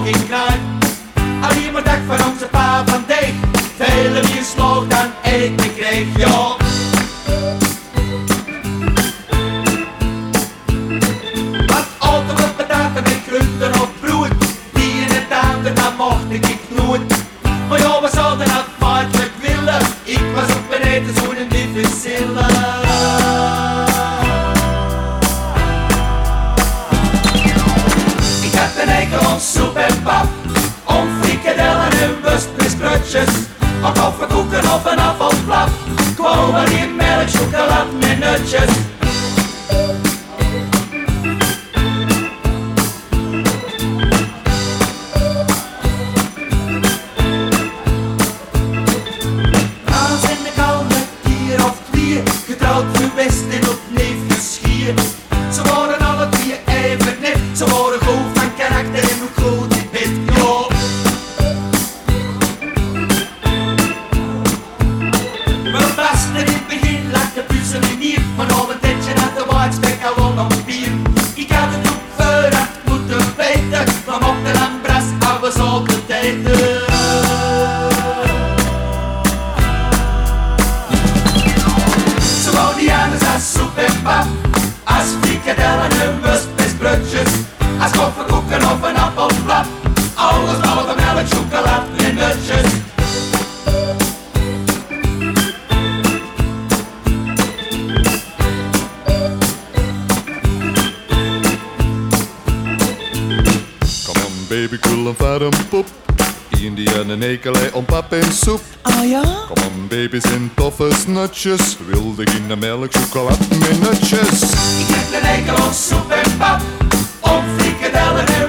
nog in kruid. Al iemand dag van onze pa van deeg, veel meer sloog dan eten kreeg, ja. Wat altijd wat pataten met groenten of brood, die in het ander, dat mocht ik nooit. Maar ja, we zouden dat vaartelijk willen, ik was op mijn eten zo'n difficile. Ik had een eikel om soep en pap, om frikadellen en wurstmisbrutjes, om koffiekoeken of een afvalflap, gewoon maar in melk, chocolade en nutjes. Als in de kalme keer of twee, getrouwd geweest en op neefjes schier. Ze waren alle twee even net, ze waren goed van karakter en ook goed in bed, ja. We vasten in het begin, lag de puzzelen niet, maar na een tijdje had de waardspek al wel nog bier. Ik had het ook vooraf moeten weten, maar mocht dan bras, alles altijd eten. Zo wou die anders als soep en pap, als frikadellen en wurstmisbrutjes, als koffiekoeken of een appelflap, alles behalve melk, chocolade en nutjes. Come on baby, cool en vaar een poep. Indië en ekelij om pap en soep. Ah ja? Come on baby, zijn toffe snutjes. Wilde geen melk, chocolade met nutjes. Ik heb een eikel om soep en pap, om frikadellen en